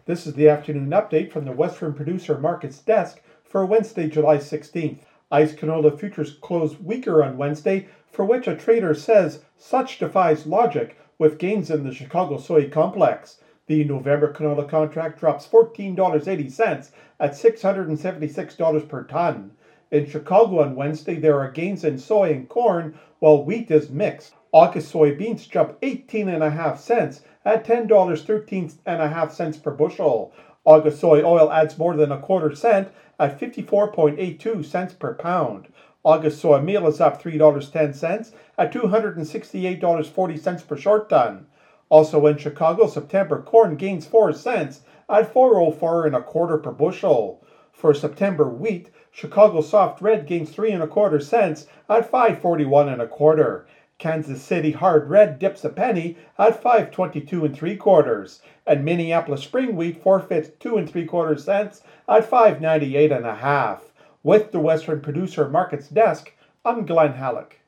This is the afternoon update from the Western Producer Markets desk for Wednesday, July 16th. ICE canola futures closed weaker on Wednesday, for which a trader says such defies logic with gains in the Chicago soy complex. The November canola contract drops $14.80 at $676 per ton. In Chicago on Wednesday, there are gains in soy and corn, while wheat is mixed. August soybeans jump 18.5 cents at $10.13.5 per bushel. August soy oil adds more than a quarter cent at 54.82 cents per pound. August soy meal is up $3.10 at $268.40 per short ton. Also in Chicago, September corn gains 4 cents at $4.04 and a quarter per bushel. For September wheat, Chicago soft red gains 3.25 cents at $5.41 and a quarter. Kansas City hard red dips a penny at $5.22 3/4, and Minneapolis spring wheat forfeits 2 3/4 cents at $5.98 1/2. With the Western Producer Markets desk, I'm Glenn Halleck.